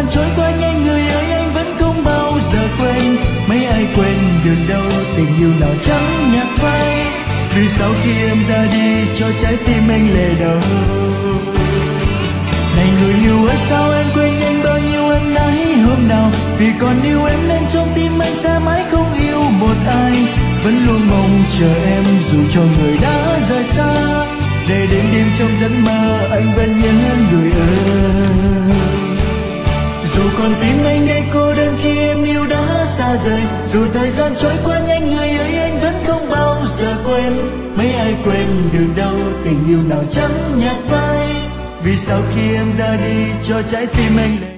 gian trôi qua nhanh người ơi, anh vẫn không bao giờ quên. Mấy ai quên được đâu tình yêu nào chẳng nhạt phai. Vì sao khi em ra đi cho trái tim anh lệ đâu. Này người yêu ơi, sao em quên nhanh bao nhiêu ân ái hôm nào. Vì còn yêu em nên trong tim anh sẽ mãi không yêu một ai. Vẫn luôn mong chờ em dù cho người đã rời xa. Để đến đêm trong giấc mơ anh vẫn nhớ người ơi. Dù còn tim anh đây cô đơn khi em yêu đã xa rời. Dù thời gian trôi qua nhanh người ơi, anh vẫn không bao giờ quên. Mấy ai quên được đâu tình yêu nào chẳng nhạt phai. Vì sao khi em ra đi cho trái tim anh